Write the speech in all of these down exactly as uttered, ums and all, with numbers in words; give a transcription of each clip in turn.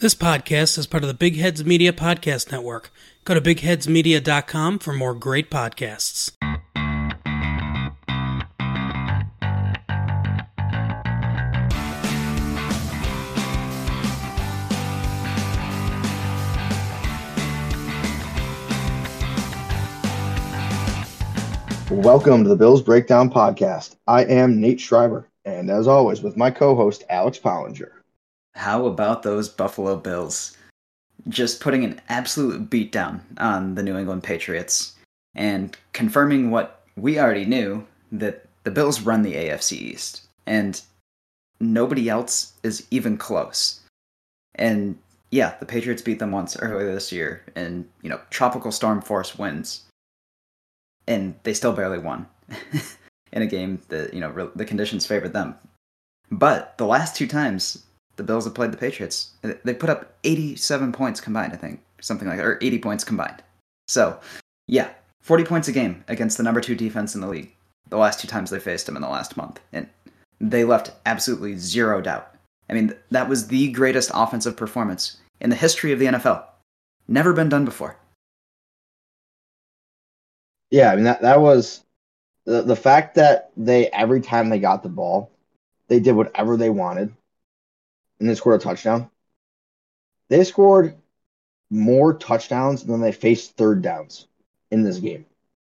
This podcast is part of the Big Heads Media Podcast Network. Go to big heads media dot com for more great podcasts. Welcome to the Bills Breakdown Podcast. I am Nate Schreiber, and as always, with my co-host Alex Pollinger. How about those Buffalo Bills? Just putting an absolute beatdown on the New England Patriots and confirming what we already knew, that the Bills run the A F C East, and nobody else is even close. And yeah, the Patriots beat them once earlier this year, and you know, tropical storm force wins, and they still barely won in a game that, you know, the conditions favored them. But the last two times the Bills have played the Patriots, they put up eighty-seven points combined, I think. Something like that, or eighty points combined. So, yeah, forty points a game against the number two defense in the league the last two times they faced them in the last month. And they left absolutely zero doubt. I mean, that was the greatest offensive performance in the history of the N F L. Never been done before. Yeah, I mean, that, that was the, the fact that they, every time they got the ball, they did whatever they wanted, and they scored a touchdown. They scored more touchdowns than they faced third downs in this game.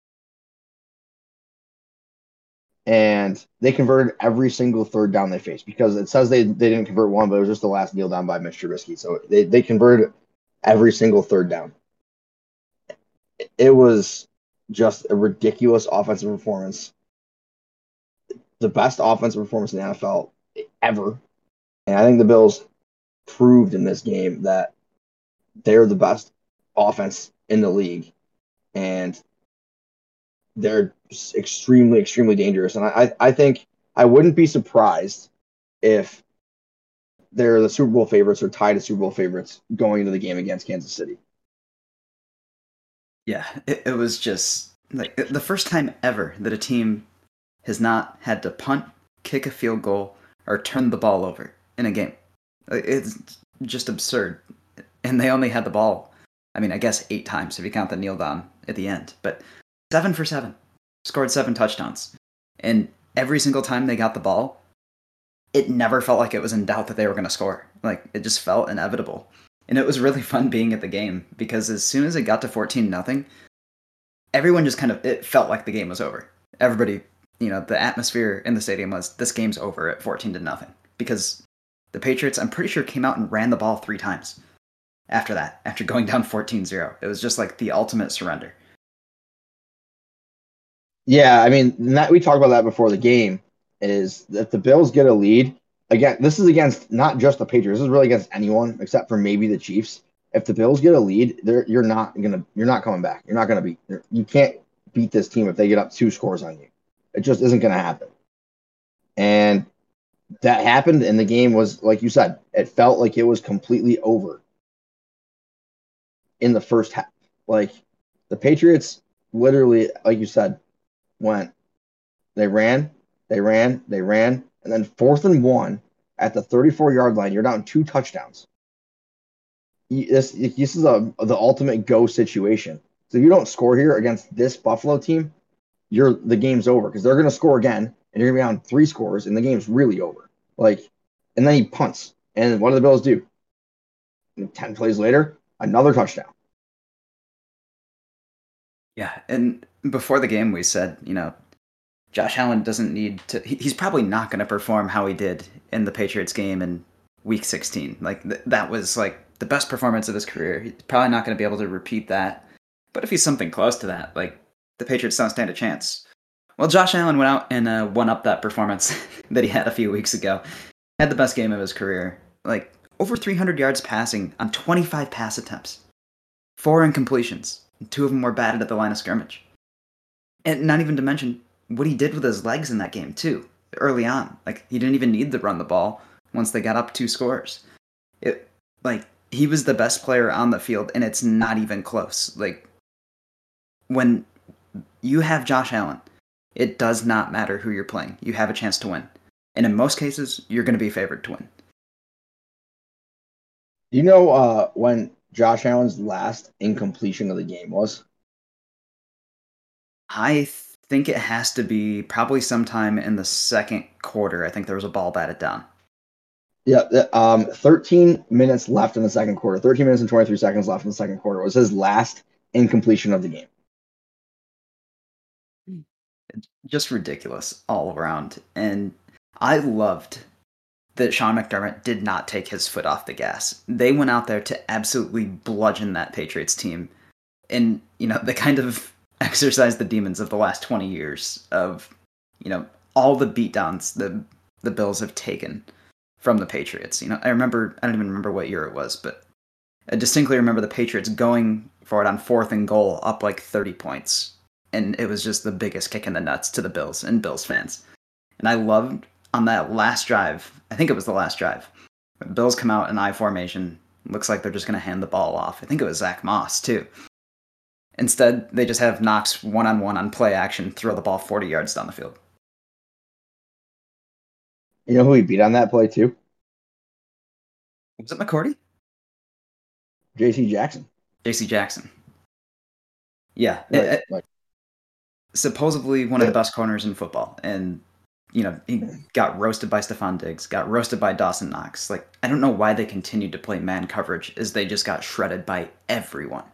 And they converted every single third down they faced, because it says they, they didn't convert one, but it was just the last kneel down by Mitch Trubisky. So they, they converted every single third down. It was just a ridiculous offensive performance. The best offensive performance in the N F L ever. And I think the Bills proved in this game that they're the best offense in the league. And they're extremely, extremely dangerous. And I, I think I wouldn't be surprised if they're the Super Bowl favorites or tied to Super Bowl favorites going into the game against Kansas City. Yeah, it, it was just like the first time ever that a team has not had to punt, kick a field goal, or turn the ball over in a game. It's just absurd. And they only had the ball, I mean, I guess eight times if you count the kneel down at the end. But seven for seven. Scored seven touchdowns. And every single time they got the ball, it never felt like it was in doubt that they were going to score. Like, it just felt inevitable. And it was really fun being at the game, because as soon as it got to fourteen nothing, everyone just kind of, it felt like the game was over. Everybody, you know, the atmosphere in the stadium was, this game's over at fourteen to nothing. Because the Patriots, I'm pretty sure, came out and ran the ball three times after that, after going down fourteen zero. It was just like the ultimate surrender. Yeah, I mean, that, we talked about that before the game, is that the Bills get a lead. Again, this is against not just the Patriots. This is really against anyone except for maybe the Chiefs. If the Bills get a lead, they're, you're not gonna, you're not coming back. You're not gonna beat. You can't beat this team if they get up two scores on you. It just isn't gonna happen. And that happened, and the game was, like you said, it felt like it was completely over in the first half. Like, the Patriots literally, like you said, went, they ran, they ran, they ran, and then fourth and one at the thirty-four-yard line, you're down two touchdowns. This, this is a, the ultimate go situation. So if you don't score here against this Buffalo team, you're the game's over, because they're going to score again, and you're going to be on three scores, and the game's really over. Like, and then he punts, and what do the Bills do? Ten plays later, another touchdown. Yeah, and before the game we said, you know, Josh Allen doesn't need to, he's probably not going to perform how he did in the Patriots game in week sixteen. Like, th- that was like the best performance of his career. He's probably not going to be able to repeat that. But if he's something close to that, like, the Patriots don't stand a chance. Well, Josh Allen went out and uh, won up that performance that he had a few weeks ago. Had the best game of his career. Like, over three hundred yards passing on twenty-five pass attempts. Four incompletions. Two of them were batted at the line of scrimmage. And not even to mention what he did with his legs in that game, too, early on. Like, he didn't even need to run the ball once they got up two scores. It, like, he was the best player on the field, and it's not even close. Like, when you have Josh Allen, it does not matter who you're playing. You have a chance to win. And in most cases, you're going to be favored to win. Do you know uh, when Josh Allen's last incompletion of the game was? I think it has to be probably sometime in the second quarter. I think there was a ball batted down. Yeah, um, thirteen minutes left in the second quarter. thirteen minutes and twenty-three seconds left in the second quarter was his last incompletion of the game. Just ridiculous all around. And I loved that Sean McDermott did not take his foot off the gas. They went out there to absolutely bludgeon that Patriots team. And, you know, they kind of exercised the demons of the last twenty years of, you know, all the beatdowns the the Bills have taken from the Patriots. You know, I remember, I don't even remember what year it was, but I distinctly remember the Patriots going for it on fourth and goal up like thirty points. And it was just the biggest kick in the nuts to the Bills and Bills fans. And I loved on that last drive, I think it was the last drive, the Bills come out in I formation. Looks like they're just going to hand the ball off. I think it was Zach Moss, too. Instead, they just have Knox one-on-one on play action, throw the ball forty yards down the field. You know who he beat on that play, too? Was it McCourty? J C Jackson. J C Jackson. Yeah. Right, it, it, like, supposedly one of the best corners in football. And, you know, he got roasted by Stephon Diggs, got roasted by Dawson Knox. Like, I don't know why they continued to play man coverage, as they just got shredded by everyone.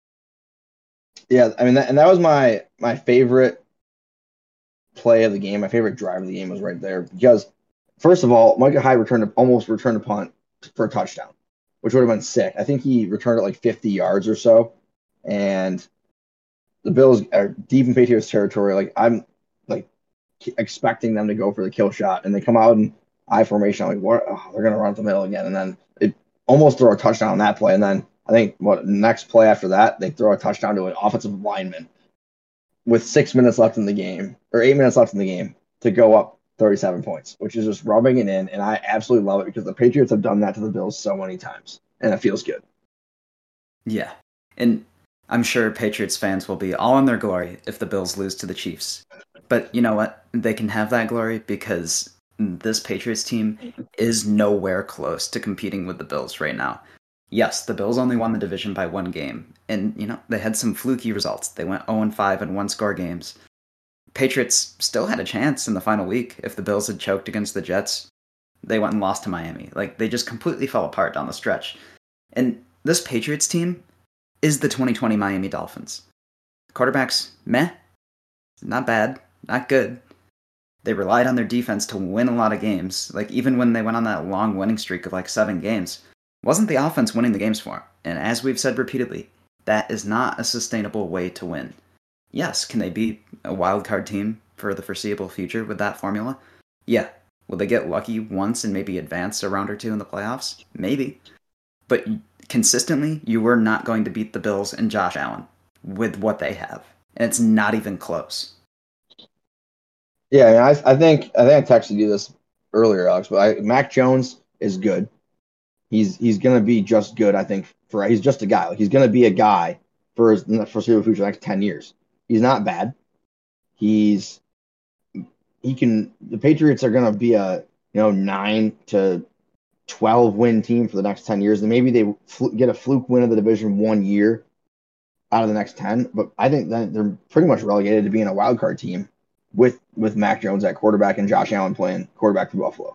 Yeah, I mean, that, and that was my my favorite play of the game. My favorite drive of the game was right there because, first of all, Micah Hyde returned a, almost returned a punt for a touchdown, which would have been sick. I think he returned it like fifty yards or so, and the Bills are deep in Patriots territory. Like I'm like expecting them to go for the kill shot, and they come out in I formation. I'm like, what? Oh, they're gonna run up the middle again, and then it almost throw a touchdown on that play, and then I think what next play after that, they throw a touchdown to an offensive lineman with six minutes left in the game, or eight minutes left in the game, to go up thirty-seven points, which is just rubbing it in. And I absolutely love it because the Patriots have done that to the Bills so many times, and it feels good. Yeah. And I'm sure Patriots fans will be all in their glory if the Bills lose to the Chiefs. But you know what? They can have that glory because this Patriots team is nowhere close to competing with the Bills right now. Yes, the Bills only won the division by one game, and, you know, they had some fluky results. They went oh and five in one-score games. Patriots still had a chance in the final week. If the Bills had choked against the Jets, they went and lost to Miami. Like, they just completely fell apart down the stretch. And this Patriots team is the twenty twenty Miami Dolphins. Quarterbacks, meh, not bad, not good. They relied on their defense to win a lot of games. Like, even when they went on that long winning streak of like seven games, wasn't the offense winning the games for him. And as we've said repeatedly, that is not a sustainable way to win. Yes, can they be a wild card team for the foreseeable future with that formula? Yeah. Will they get lucky once and maybe advance a round or two in the playoffs? Maybe. But consistently, you were not going to beat the Bills and Josh Allen with what they have. And it's not even close. Yeah, I, mean, I, I think I think I texted you this earlier, Alex, but I, Mac Jones is good. He's he's gonna be just good, I think. For he's just a guy. Like he's gonna be a guy for his foreseeable future, the next ten years. He's not bad. He's he can. The Patriots are gonna be a you know nine to twelve win team for the next ten years, and maybe they fl- get a fluke win of the division one year out of the next ten. But I think that they're pretty much relegated to being a wild card team with with Mac Jones at quarterback and Josh Allen playing quarterback for Buffalo.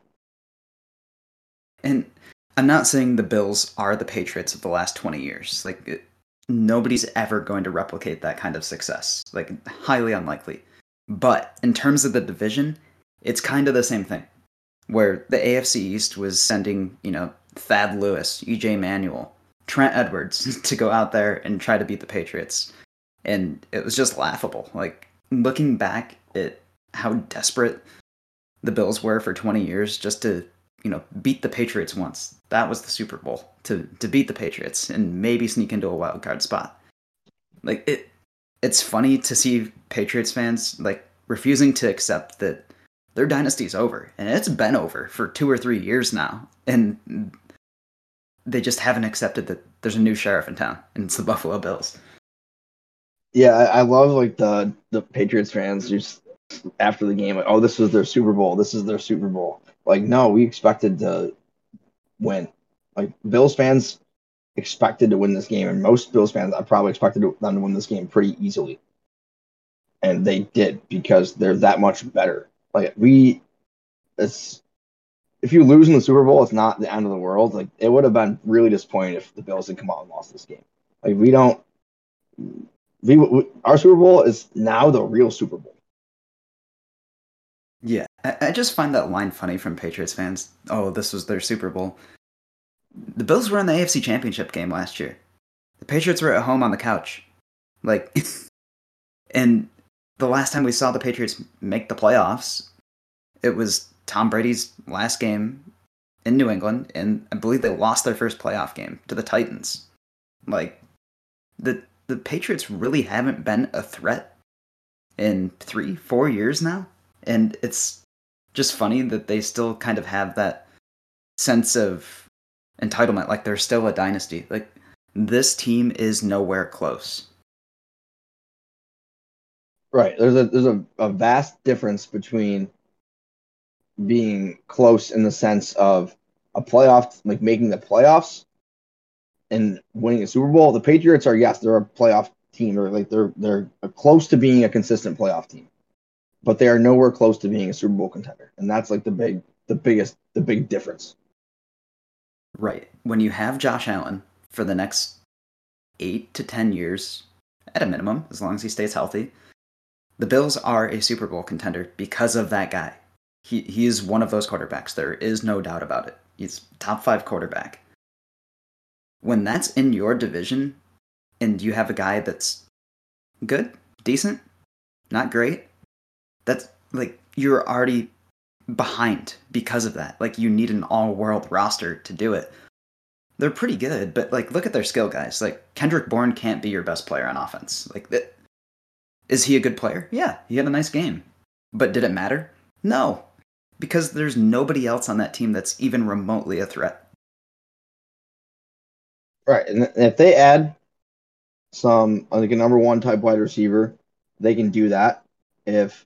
And I'm not saying the Bills are the Patriots of the last twenty years. Like, it, nobody's ever going to replicate that kind of success. Like, highly unlikely. But in terms of the division, it's kind of the same thing. Where the A F C East was sending, you know, Thad Lewis, E J Manuel, Trent Edwards to go out there and try to beat the Patriots. And it was just laughable. Like, looking back at how desperate the Bills were for twenty years just to, you know, beat the Patriots once. That was the Super Bowl, to to beat the Patriots and maybe sneak into a wild card spot. Like, it it's funny to see Patriots fans like refusing to accept that their dynasty's over, and it's been over for two or three years now, and they just haven't accepted that there's a new sheriff in town, and it's the Buffalo Bills. Yeah, I, I love like the the Patriots fans just after the game, like, oh, this was their Super Bowl. This is their Super Bowl. Like, no, we expected to win. Like Bills fans expected to win this game, and most Bills fans I probably expected them to win this game pretty easily, and they did because they're that much better. Like we, it's if you lose in the Super Bowl, it's not the end of the world. Like it would have been really disappointing if the Bills had come out and lost this game. Like we don't, we, we our Super Bowl is now the real Super Bowl. Yeah, I, I just find that line funny from Patriots fans. Oh, this was their Super Bowl. The Bills were in the A F C Championship game last year. The Patriots were at home on the couch. Like, and the last time we saw the Patriots make the playoffs, it was Tom Brady's last game in New England, and I believe they lost their first playoff game to the Titans. Like, the the Patriots really haven't been a threat in three, four years now, and it's just funny that they still kind of have that sense of entitlement, like they're still a dynasty. Like, this team is nowhere close. Right. There's a there's a, a vast difference between being close in the sense of a playoff, like making the playoffs and winning a Super Bowl. The Patriots are, yes, they're a playoff team, or like they're they're close to being a consistent playoff team, but they are nowhere close to being a Super Bowl contender, and that's like the big the biggest the big difference. Right. When you have Josh Allen for the next eight to ten years, at a minimum, as long as he stays healthy, the Bills are a Super Bowl contender because of that guy. He he is one of those quarterbacks. There is no doubt about it. He's top five quarterback. When that's in your division, and you have a guy that's good, decent, not great, that's like you're already behind because of that. Like, you need an all-world roster to do it. They're pretty good, but like, look at their skill guys. Like, Kendrick Bourne can't be your best player on offense. Like, that, is he a good player? Yeah, he had a nice game. But did it matter? No, because there's nobody else on that team that's even remotely a threat. Right, and if they add some like a number one type wide receiver, they can do that. If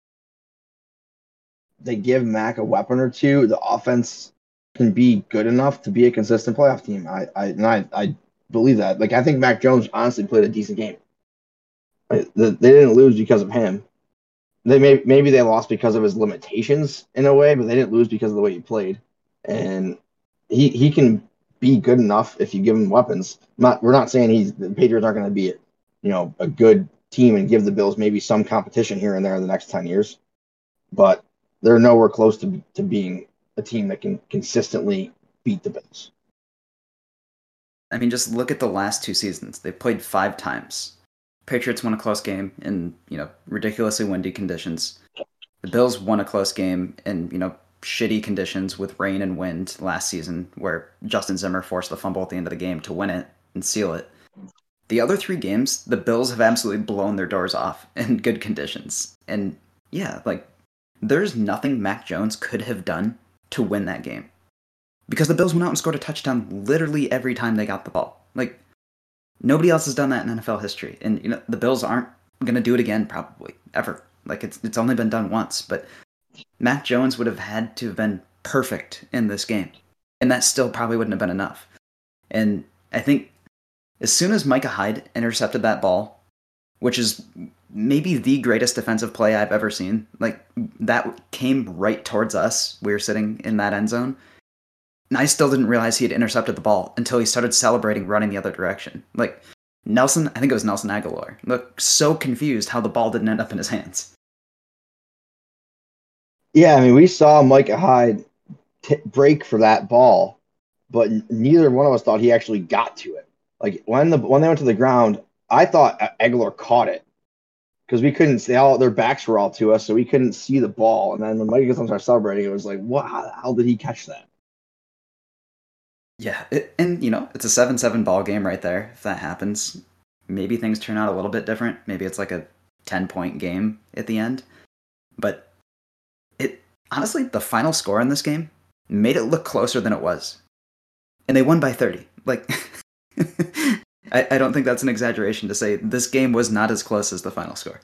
they give Mac a weapon or two, the offense can be good enough to be a consistent playoff team. I I and I, I believe that. Like, I think Mac Jones honestly played a decent game. They didn't lose because of him. They may maybe they lost because of his limitations in a way, but they didn't lose because of the way he played. And he he can be good enough if you give him weapons. Not we're not saying he's the Patriots aren't going to be, you know, a good team and give the Bills maybe some competition here and there in the next ten years, but they're nowhere close to to being a team that can consistently beat the Bills. I mean, just look at the last two seasons. They played five times. Patriots won a close game in, you know, ridiculously windy conditions. The Bills won a close game in, you know, shitty conditions with rain and wind last season, where Justin Zimmer forced the fumble at the end of the game to win it and seal it. The other three games, the Bills have absolutely blown their doors off in good conditions. And yeah, like, there's nothing Mac Jones could have done to win that game, because the Bills went out and scored a touchdown literally every time they got the ball. Like, nobody else has done that in N F L history. And, you know, the Bills aren't going to do it again, probably, ever. Like, it's it's only been done once. But Mac Jones would have had to have been perfect in this game. And that still probably wouldn't have been enough. And I think as soon as Micah Hyde intercepted that ball, which is maybe the greatest defensive play I've ever seen, like, that came right towards us. We were sitting in that end zone. And I still didn't realize he had intercepted the ball until he started celebrating running the other direction. Like, Nelson, I think it was Nelson Aguilar, looked so confused how the ball didn't end up in his hands. Yeah, I mean, we saw Micah Hyde t- break for that ball, but neither one of us thought he actually got to it. Like, when the when they went to the ground, I thought Aguilar caught it, because we couldn't see, all their backs were all to us, so we couldn't see the ball. And then when Micah started celebrating, it was like, what? How the hell did he catch that? Yeah, it, and, you know, it's a seven seven ball game right there. If that happens, maybe things turn out a little bit different. Maybe it's like a ten-point game at the end. But it honestly, the final score in this game made it look closer than it was. And they won by thirty. Like, I, I don't think that's an exaggeration to say this game was not as close as the final score.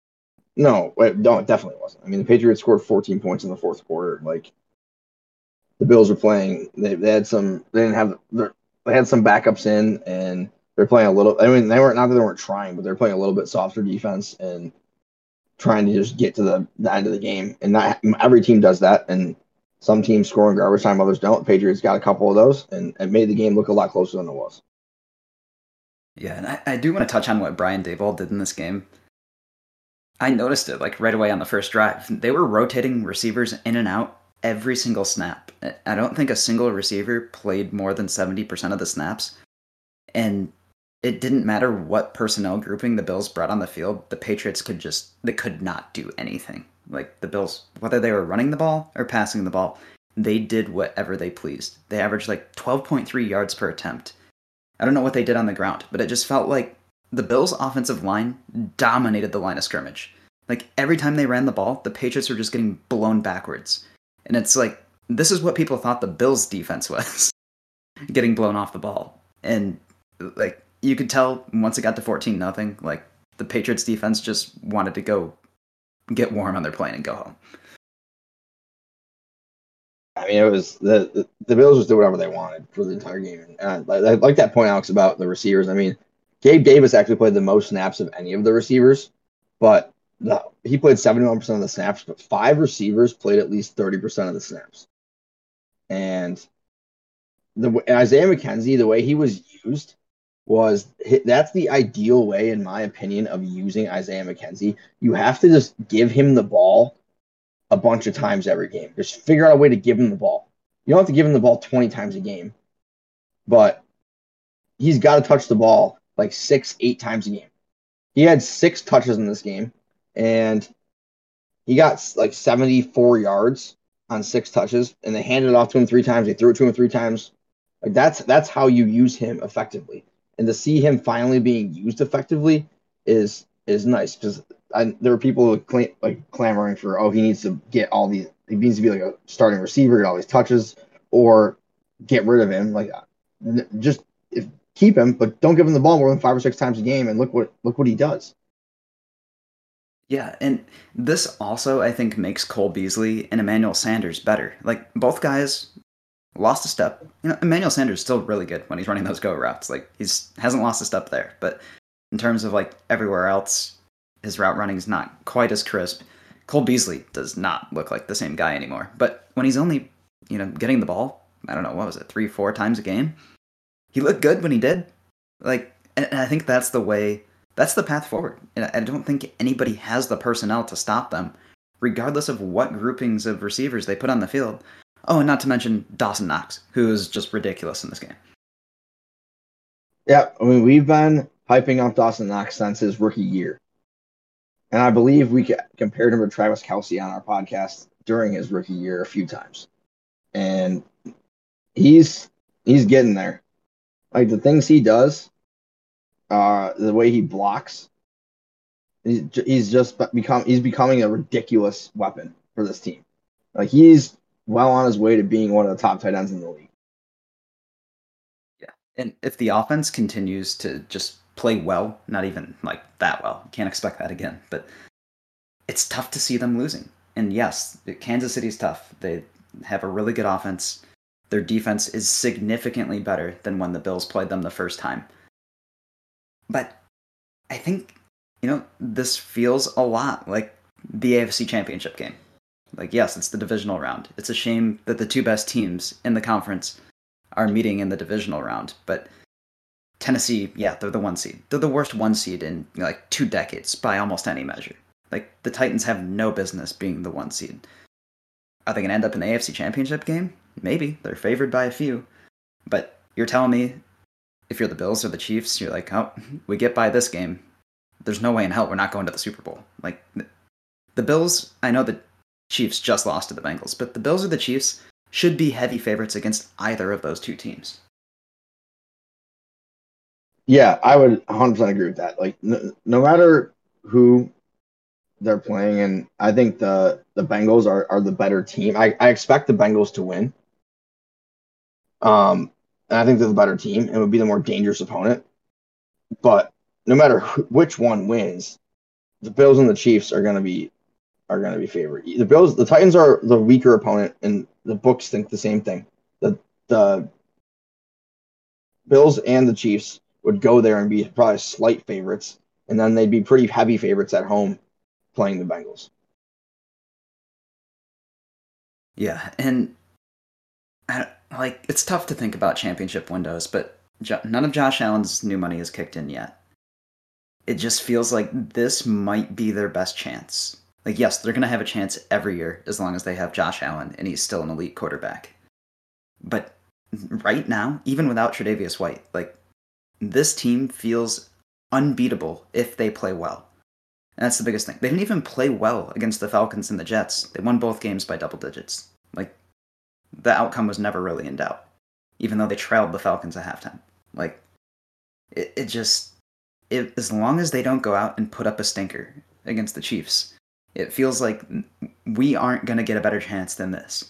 No, wait, no, it definitely wasn't. I mean, the Patriots scored fourteen points in the fourth quarter. Like, the Bills were playing. They, they had some. They didn't have. They had some backups in, and they're playing a little. I mean, they weren't not that they weren't trying, but they're playing a little bit softer defense and trying to just get to the, the end of the game. And not every team does that. And some teams score in garbage time, others don't. Patriots got a couple of those, and it made the game look a lot closer than it was. Yeah, and I, I do want to touch on what Brian Daboll did in this game. I noticed it like right away on the first drive. They were rotating receivers in and out every single snap. I don't think a single receiver played more than seventy percent of the snaps. And it didn't matter what personnel grouping the Bills brought on the field. The Patriots could just, they could not do anything. Like the Bills, whether they were running the ball or passing the ball, they did whatever they pleased. They averaged like twelve point three yards per attempt. I don't know what they did on the ground, but it just felt like the Bills' offensive line dominated the line of scrimmage. Like every time they ran the ball, the Patriots were just getting blown backwards. And it's like, this is what people thought the Bills' defense was. Getting blown off the ball. And like, you could tell once it got to fourteen nothing, like the Patriots defense just wanted to go get warm on their plane and go home. I mean, it was the, the the Bills just did whatever they wanted for the entire game. And I, I like that point, Alex, about the receivers. I mean, Gabe Davis actually played the most snaps of any of the receivers, but the, he played seventy-one percent of the snaps, but five receivers played at least thirty percent of the snaps. And the Isaiah McKenzie, the way he was used was that's the ideal way, in my opinion, of using Isaiah McKenzie. You have to just give him the ball a bunch of times every game. Just figure out a way to give him the ball. You don't have to give him the ball twenty times a game, but he's got to touch the ball like six, eight times a game. He had six touches in this game, and he got like seventy-four yards on six touches, and they handed it off to him three times. They threw it to him three times. Like that's that's how you use him effectively. And to see him finally being used effectively is is nice, because there were people cl- like clamoring for, oh, he needs to get all these, he needs to be like a starting receiver, get all these touches, or get rid of him. Like, just if, keep him, but don't give him the ball more than five or six times a game. And look what look what he does. Yeah, and this also, I think, makes Cole Beasley and Emmanuel Sanders better. Like, both guys lost a step. You know, Emmanuel Sanders is still really good when he's running those go routes. Like, he's hasn't lost a step there. But in terms of, like, everywhere else, his route running is not quite as crisp. Cole Beasley does not look like the same guy anymore. But when he's only, you know, getting the ball, I don't know, what was it, three, four times a game? He looked good when he did. Like, and I think that's the way, that's the path forward. And I don't think anybody has the personnel to stop them, regardless of what groupings of receivers they put on the field. Oh, and not to mention Dawson Knox, who is just ridiculous in this game. Yeah, I mean, we've been hyping up Dawson Knox since his rookie year. And I believe we compared him to Travis Kelce on our podcast during his rookie year a few times. And he's he's getting there. Like, the things he does, uh, the way he blocks, he's, he's just become he's becoming a ridiculous weapon for this team. Like, he's well on his way to being one of the top tight ends in the league. Yeah, and if the offense continues to just play well, not even like that well, can't expect that again, but it's tough to see them losing. And yes, Kansas City's tough. They have a really good offense. Their defense is significantly better than when the Bills played them the first time. But I think, you know, this feels a lot like the A F C Championship game. Like, yes, it's the divisional round. It's a shame that the two best teams in the conference are meeting in the divisional round. But Tennessee, yeah, they're the one seed. They're the worst one seed in, you know, like two decades by almost any measure. Like, the Titans have no business being the one seed. Are they going to end up in the A F C Championship game? Maybe. They're favored by a few. But you're telling me, if you're the Bills or the Chiefs, you're like, oh, we get by this game, there's no way in hell we're not going to the Super Bowl. Like, the Bills, I know the Chiefs just lost to the Bengals, but the Bills or the Chiefs should be heavy favorites against either of those two teams. Yeah, I would one hundred percent agree with that. Like, no, no matter who they're playing, and I think the, the Bengals are, are the better team. I, I expect the Bengals to win. Um, and I think they're the better team and would be the more dangerous opponent. But no matter who, which one wins, the Bills and the Chiefs are going to be are going to be favored. The Bills, the Titans are the weaker opponent, and the books think the same thing. The the Bills and the Chiefs would go there and be probably slight favorites, and then they'd be pretty heavy favorites at home playing the Bengals. Yeah, and I, like it's tough to think about championship windows, but jo- none of Josh Allen's new money is kicked in yet. It just feels like this might be their best chance. Like, yes, they're going to have a chance every year as long as they have Josh Allen and he's still an elite quarterback. But right now, even without Tre'Davious White, like, this team feels unbeatable if they play well. And that's the biggest thing. They didn't even play well against the Falcons and the Jets. They won both games by double digits. Like, the outcome was never really in doubt, even though they trailed the Falcons at halftime. Like, it, it just... It, as long as they don't go out and put up a stinker against the Chiefs, it feels like we aren't going to get a better chance than this.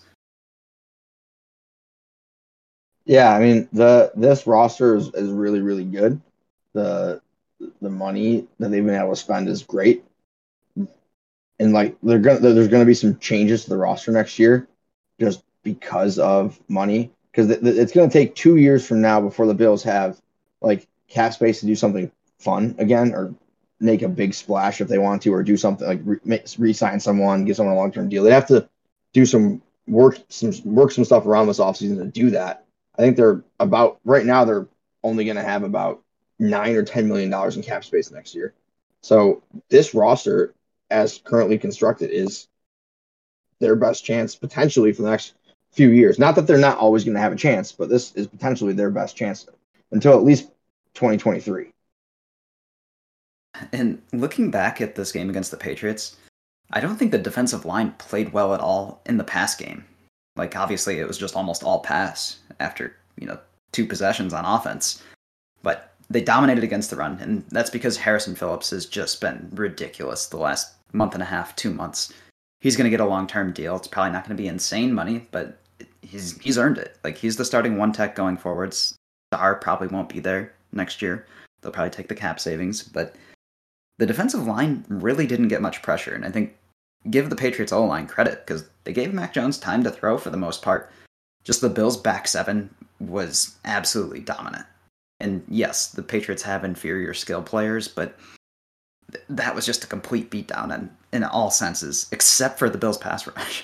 Yeah, I mean, the this roster is, is really, really good. The the money that they've been able to spend is great. And like they're gonna there's gonna be some changes to the roster next year just because of money. Because it's gonna take two years from now before the Bills have like cap space to do something fun again, or make a big splash if they want to, or do something like re- re-sign someone, give someone a long-term deal. They have to do some work, some work some stuff around this offseason to do that. I think they're about right now. They're only going to have about nine or ten million dollars in cap space next year. So this roster, as currently constructed, is their best chance potentially for the next few years. Not that they're not always going to have a chance, but this is potentially their best chance until at least twenty twenty-three. And looking back at this game against the Patriots, I don't think the defensive line played well at all in the pass game. Like, obviously, it was just almost all pass after, you know, two possessions on offense. But they dominated against the run, and that's because Harrison Phillips has just been ridiculous the last month and a half, two months. He's going to get a long-term deal. It's probably not going to be insane money, but he's he's earned it. Like, he's the starting one tech going forwards. Star probably won't be there next year. They'll probably take the cap savings, but the defensive line really didn't get much pressure, and I think give the Patriots O-line credit, because they gave Mac Jones time to throw for the most part. Just the Bills' back seven was absolutely dominant. And yes, the Patriots have inferior skill players, but th- that was just a complete beatdown in, in all senses, except for the Bills' pass rush.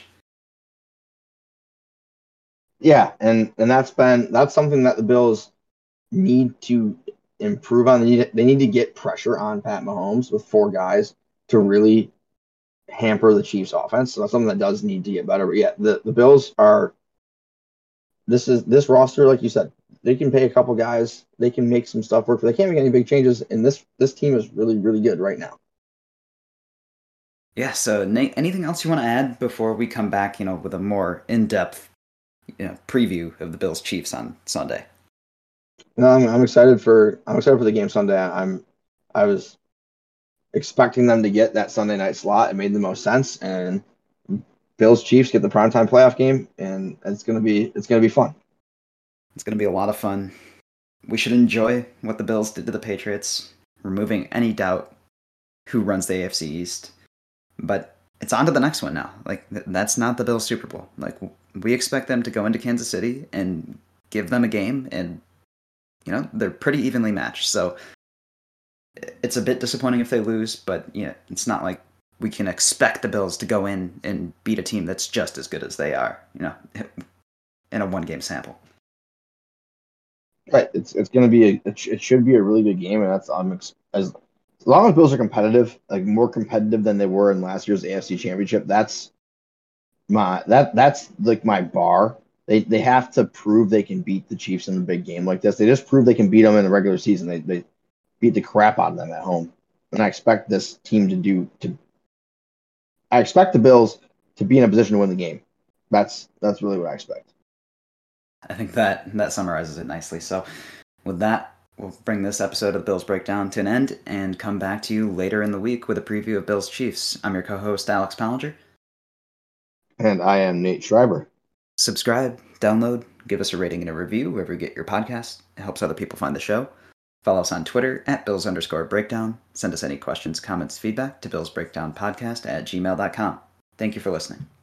Yeah, and, and that's been that's something that the Bills need to improve on. They need, they need to get pressure on Pat Mahomes with four guys to really hamper the Chiefs offense. So that's something that does need to get better. But yeah, the, the Bills are this is this roster, like you said, they can pay a couple guys, they can make some stuff work, but they can't make any big changes. And this this team is really, really good right now. Yeah, so Nate, anything else you want to add before we come back, you know, with a more in-depth, you know, preview of the Bills Chiefs on Sunday? No, I'm, I'm excited for I'm excited for the game Sunday. I'm I was expecting them to get that Sunday night slot. It made the most sense, and Bills Chiefs get the primetime playoff game, and it's gonna be it's gonna be fun. It's gonna be a lot of fun. We should enjoy what the Bills did to the Patriots, removing any doubt who runs the A F C East. But it's on to the next one now. Like, that's not the Bills Super Bowl. Like, we expect them to go into Kansas City and give them a game, and you know, they're pretty evenly matched. So it's a bit disappointing if they lose, but you know, it's not like we can expect the Bills to go in and beat a team that's just as good as they are, you know, in a one-game sample. Right. It's it's going to be a it should be a really good game, and that's um as as long as Bills are competitive, like more competitive than they were in last year's A F C Championship. That's my that that's like my bar. They they have to prove they can beat the Chiefs in a big game like this. They just proved they can beat them in the regular season. They they beat the crap out of them at home, and I expect this team to do to. I expect the Bills to be in a position to win the game. That's that's really what I expect. I think that that summarizes it nicely. So, with that, we'll bring this episode of Bills Breakdown to an end and come back to you later in the week with a preview of Bills Chiefs. I'm your co-host Alex Pallinger, and I am Nate Schreiber. Subscribe, download, give us a rating and a review wherever you get your podcast. It helps other people find the show. Follow us on Twitter at Bills underscore breakdown. Send us any questions, comments, feedback to billsbreakdownpodcast at gmail dot com. Thank you for listening.